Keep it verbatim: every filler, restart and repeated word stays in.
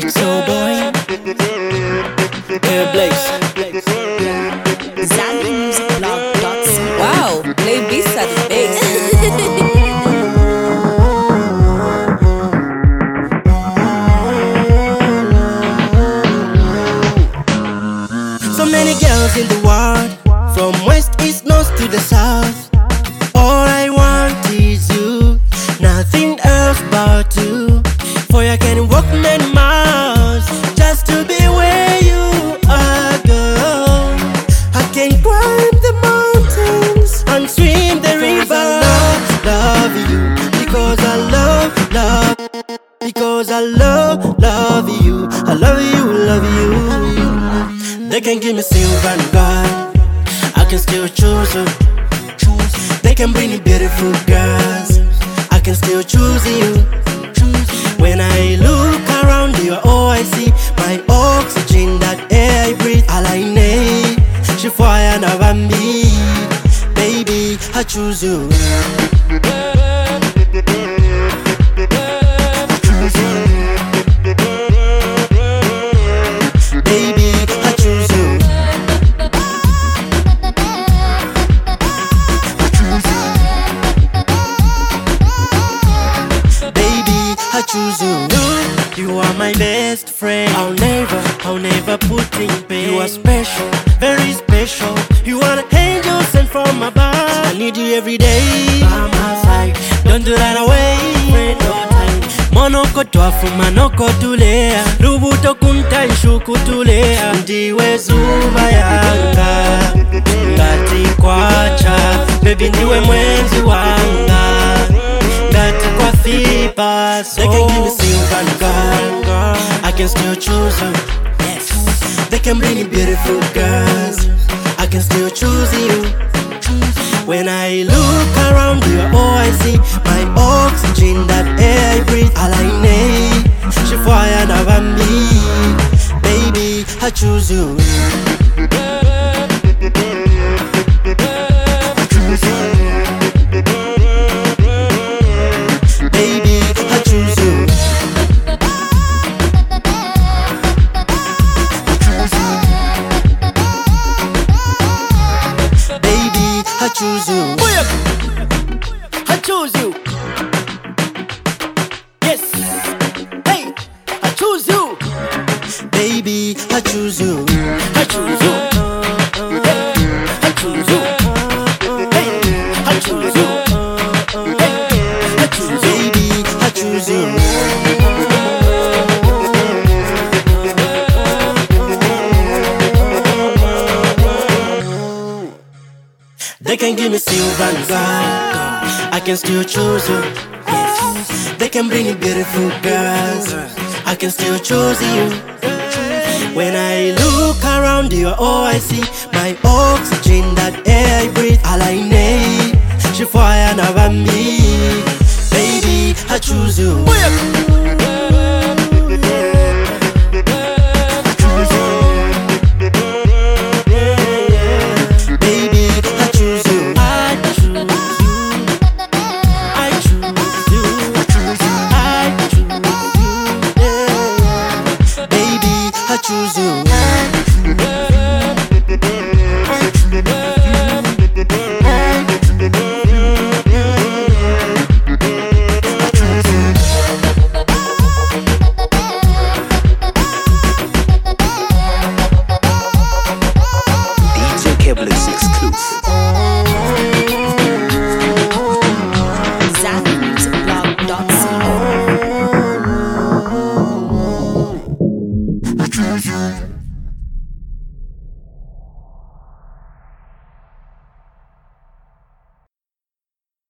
So boy, Air Blaze. Zambi Music Blog dot c o. Wow, play beats at the base. So many girls in the world, from west, east, north to the south. All I want is you, nothing else but you. For I can walk many miles just to be where you are, girl. I can climb the mountains and swim the river. Love, love you, because I love, love, because I love, love you. I love you, love you. They can give me silver and gold, I can still choose you. They can bring me beautiful girls, I can still choose you. When I look around you, all I see my oxygen, that air I breathe. All I need, she fire never me. Baby, I choose you. Baby, I choose you. I choose you. You are my best friend. I'll never, I'll never put in pain. You are special, very special. You are an angel sent from above. I need you every day by my side. Don't do that away. No time. Monoko twafu manoko tulea. Rubuto kunta nshuku tulea. Ndiwe zuba yanga, ngati kwacha. Baby ndiwe mwenzi wanga, ngati kwa thipa. So they can give me silver and gold, I can still choose you. Yes. They can bring me beautiful girls, I can still choose you. When I look around you, all I see my oxygen, that air I breathe. All I need, she fire never me. Baby, I choose you. Baby, I choose you. Baby, I choose you. I choose you. Yes. Hey, I choose you. Baby, I choose you. I choose you. Hey, I choose you. Hey, I choose you. Hey, I choose you. Baby, I choose you. They can give me silver and gold, I can still choose you. Yes. They can bring me beautiful girls, I can still choose you. When I look around you, all I see my oxygen, that air I breathe. All I need, she fire never me. Baby, I choose you. I choose you.